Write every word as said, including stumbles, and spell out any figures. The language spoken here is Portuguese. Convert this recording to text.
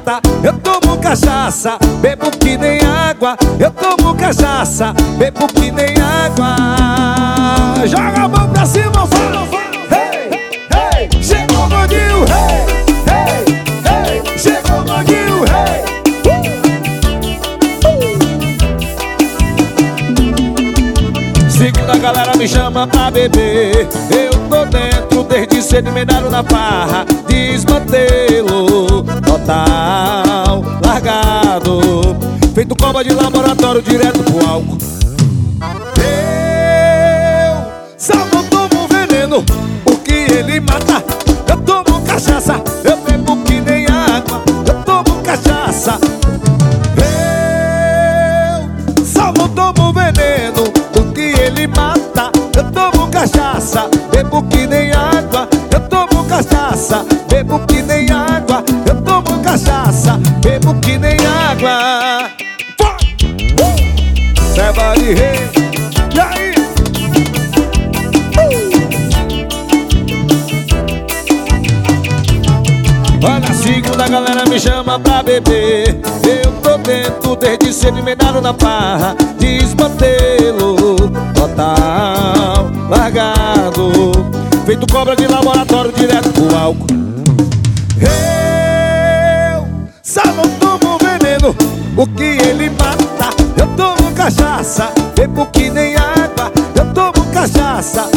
mata, eu tomo cachaça, bebo que nem água. Eu tomo cachaça, bebo que nem água. Joga a mão pra cima, fala, hey, hey, chegou o gordinho, hey, hey, hey, chegou o gordinho, hey. Segunda galera me chama pra beber, eu tô dentro desde cedo, emendado na farra, desmantelo, total, largado, feito cobra de laboratório direto pro álcool. Eu só não tomo veneno, o que ele mata. Eu tomo cachaça, eu bebo que nem água. Eu tomo cachaça. Eu só não tomo veneno, o que ele mata. Eu tomo cachaça, bebo que nem água. Eu tomo cachaça, bebo que nem água. Eu tomo cachaça, bebo que nem água. Leva de rei, e aí? Uh! Olha, a segunda galera me chama pra beber, eu tô dentro desde cedo, emendado na farra, desmantelo, total, largado, feito cobra de laboratório direto pro álcool. Eu só não tomo veneno, o que ele mata. Eu tomo cachaça, bebo que nem água. Eu tomo cachaça,